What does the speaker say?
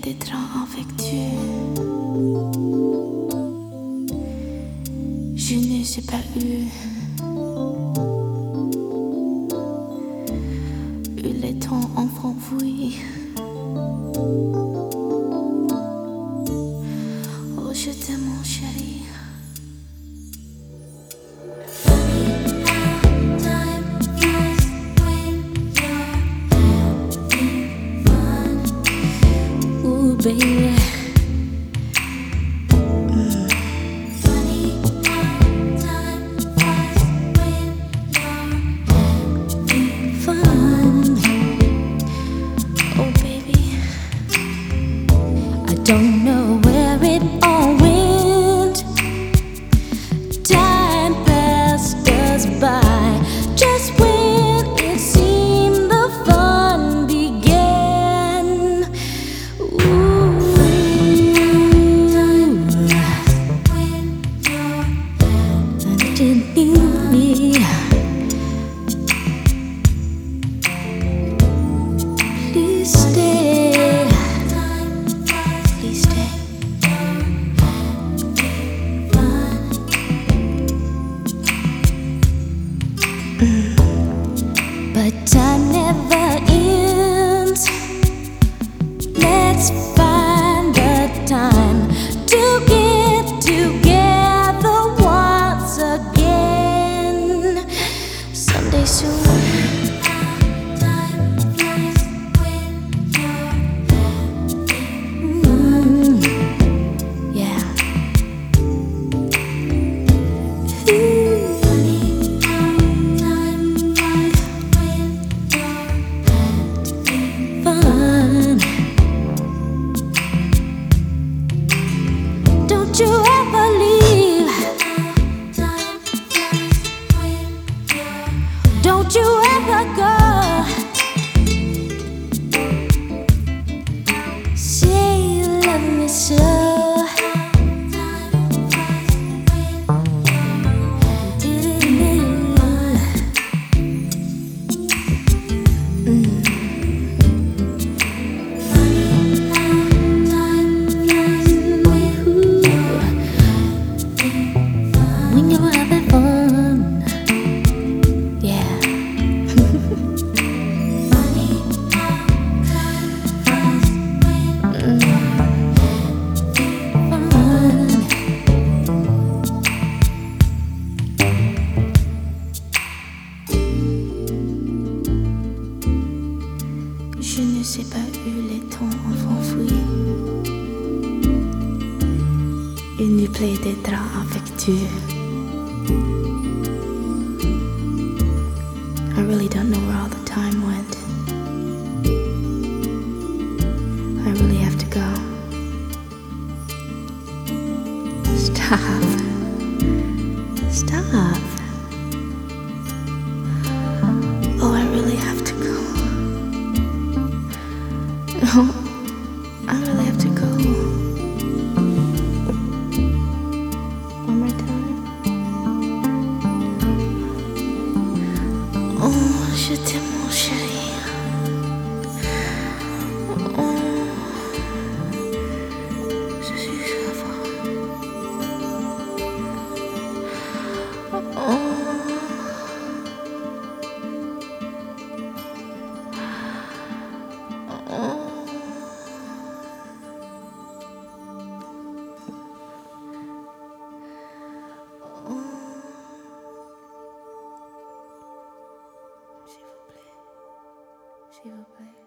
d'être avec Dieu. Je ne sais pas eu le temps enfoui. Oh, je t'aime, mon chéri. Ooh, baby. Don't know where it all went. Time passed us by just when it seemed the fun began. Ooh, didn't need me. Please stay. But time never ends. Let's find the time to get together once again. Someday soon. Don't you ever leave. Don't you ever go. Say you love me so. When you're having fun, yeah. Je ne sais pas où les temps enfouis. Une nuit pleine d'être avec Dieu. I really don't know where all the time went. I really have to go. Stop. Stop. Oh, I really have to go. No, I really have to go. One more time. Oh, je t'aime, mon chéri. Oh, je suis chauve. Oh. S'il vous plaît. S'il vous plaît.